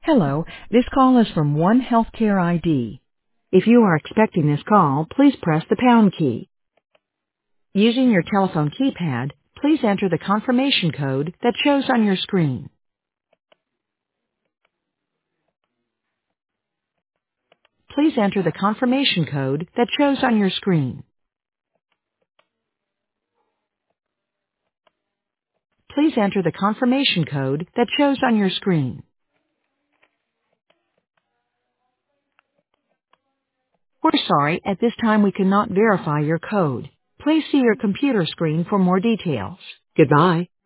Hello, this call is from One Healthcare ID. If you are expecting this call, please press the pound key. Using your telephone keypad, please enter the confirmation code that shows on your screen. Please enter the confirmation code that shows on your screen. Please enter the confirmation code that shows on your screen. We're sorry, at this time we cannot verify your code. Please see your computer screen for more details. Goodbye.